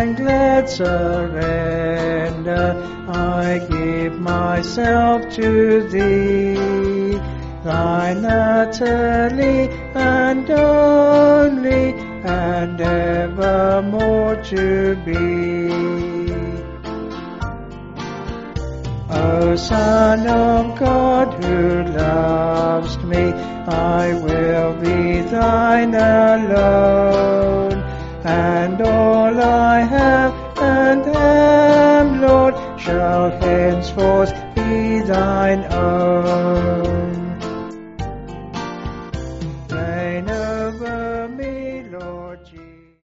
and glad surrender, I give myself to Thee, Thine utterly and only, and evermore to be. O Son of God, who lovest me, I will be Thine alone, and all I have and am, Lord, shall henceforth be Thine own.